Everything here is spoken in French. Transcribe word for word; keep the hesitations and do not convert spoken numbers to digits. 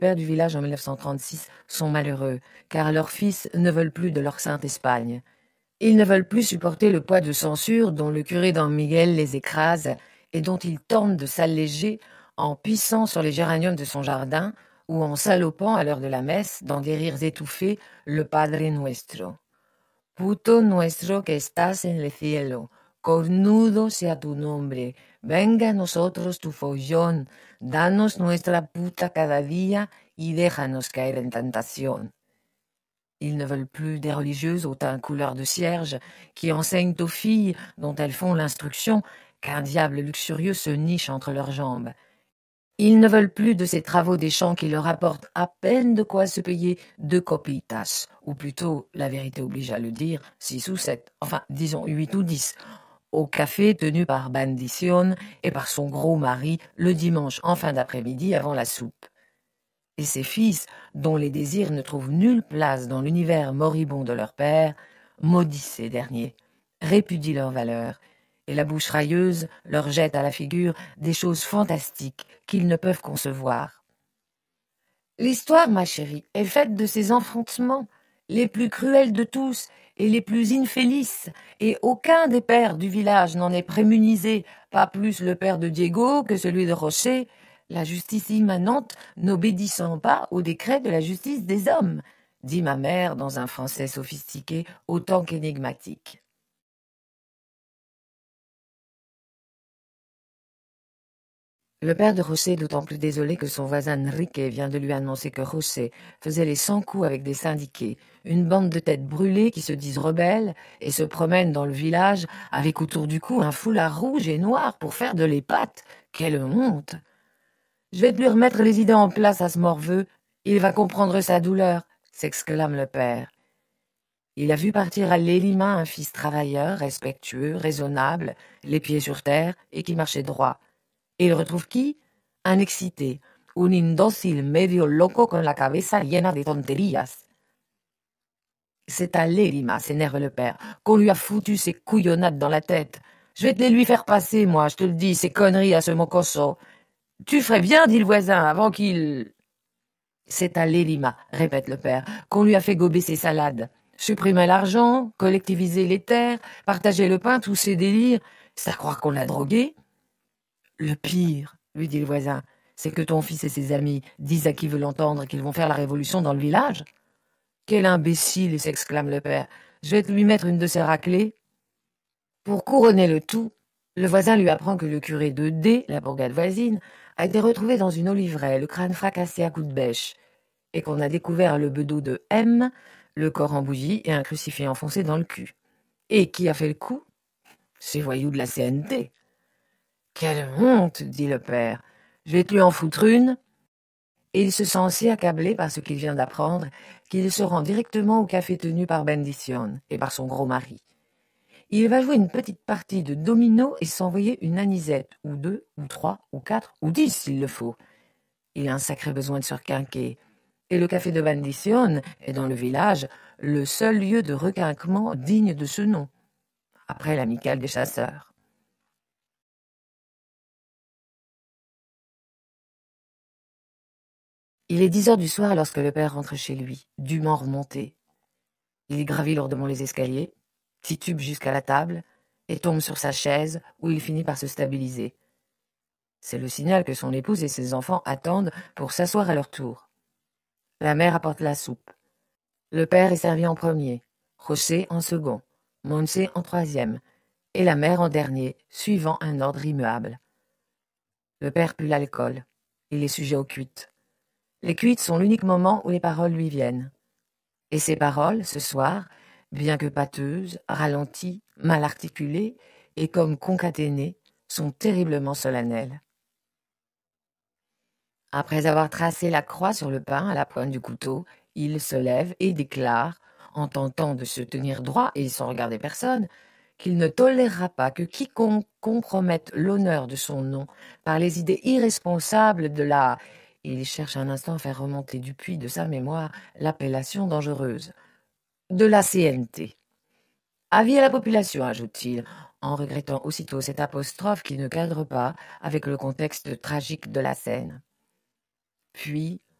pères du village en mille neuf cent trente-six sont malheureux, car leurs fils ne veulent plus de leur sainte Espagne. Ils ne veulent plus supporter le poids de censure dont le curé Don Miguel les écrase et dont ils tentent de s'alléger en pissant sur les géraniums de son jardin ou en salopant à l'heure de la messe, dans des rires étouffés, le Padre Nuestro. Puto nuestro que estás en el cielo, cornudo sea tu nombre, venga a nosotros tu follón, danos nuestra puta cada día y déjanos caer en tentación. Ils ne veulent plus des religieuses au teint couleur de cierge qui enseignent aux filles dont elles font l'instruction qu'un diable luxurieux se niche entre leurs jambes. Ils ne veulent plus de ces travaux des champs qui leur apportent à peine de quoi se payer deux copitas, ou plutôt, la vérité oblige à le dire, six ou sept, enfin disons huit ou dix, au café tenu par Bendición et par son gros mari le dimanche en fin d'après-midi avant la soupe. Et ces fils, dont les désirs ne trouvent nulle place dans l'univers moribond de leur père, maudissent ces derniers, répudient leurs valeurs, et la bouche railleuse leur jette à la figure des choses fantastiques qu'ils ne peuvent concevoir. L'histoire, ma chérie, est faite de ces enfantements, les plus cruels de tous et les plus infélices, et aucun des pères du village n'en est prémunisé, pas plus le père de Diego que celui de José, la justice immanente n'obéissant pas au décret de la justice des hommes, dit ma mère dans un français sophistiqué autant qu'énigmatique. Le père de José est d'autant plus désolé que son voisin Enrique vient de lui annoncer que José faisait les cent coups avec des syndiqués, une bande de têtes brûlées qui se disent rebelles et se promènent dans le village avec autour du cou un foulard rouge et noir pour faire de l'épate. Quelle honte! « Je vais te lui remettre les idées en place à ce morveux, il va comprendre sa douleur, » s'exclame le père. Il a vu partir à Lélima un fils travailleur, respectueux, raisonnable, les pieds sur terre et qui marchait droit. Et il retrouve qui? Un excité, un indócil medio loco con la cabeza llena de tonterías. C'est à Lélima, s'énerve le père, qu'on lui a foutu ces couillonnades dans la tête. Je vais te les lui faire passer, moi, je te le dis, ces conneries à ce mocoso. Tu ferais bien, dit le voisin, avant qu'il... C'est à Lélima, répète le père, qu'on lui a fait gober ses salades. Supprimer l'argent, collectiviser les terres, partager le pain, tous ces délires, c'est à croire qu'on l'a drogué. Le pire, lui dit le voisin, c'est que ton fils et ses amis disent à qui veut l'entendre qu'ils vont faire la révolution dans le village. Quel imbécile, s'exclame le père, je vais te lui mettre une de ces raclées. Pour couronner le tout, le voisin lui apprend que le curé de D, la bourgade voisine, a été retrouvé dans une oliveraie, le crâne fracassé à coups de bêche, et qu'on a découvert le bedeau de M, le corps en bouillie et un crucifix enfoncé dans le cul. Et qui a fait le coup? Ces voyous de la C N T. Quelle honte, dit le père. Je vais te lui en foutre une. Et il se sent si accablé par ce qu'il vient d'apprendre qu'il se rend directement au café tenu par Bendición et par son gros mari. Il va jouer une petite partie de domino et s'envoyer une anisette, ou deux, ou trois, ou quatre, ou dix s'il le faut. Il a un sacré besoin de surquinquer. Et le café de Bendición est dans le village le seul lieu de requinquement digne de ce nom, après l'amicale des chasseurs. Il est dix heures du soir lorsque le père rentre chez lui, dûment remonté. Il gravit lourdement les escaliers, titube jusqu'à la table, et tombe sur sa chaise où il finit par se stabiliser. C'est le signal que son épouse et ses enfants attendent pour s'asseoir à leur tour. La mère apporte la soupe. Le père est servi en premier, José en second, Montse en troisième, et la mère en dernier, suivant un ordre immuable. Le père pue l'alcool. Il est sujet aux cuites. Les cuites sont l'unique moment où les paroles lui viennent. Et ces paroles, ce soir, bien que pâteuses, ralenties, mal articulées et comme concaténées, sont terriblement solennelles. Après avoir tracé la croix sur le pain à la pointe du couteau, il se lève et déclare, en tentant de se tenir droit et sans regarder personne, qu'il ne tolérera pas que quiconque compromette l'honneur de son nom par les idées irresponsables de la... Il cherche un instant à faire remonter du puits de sa mémoire l'appellation dangereuse. De la C N T. Avis à la population, ajoute-t-il, en regrettant aussitôt cette apostrophe qui ne cadre pas avec le contexte tragique de la scène. Puis,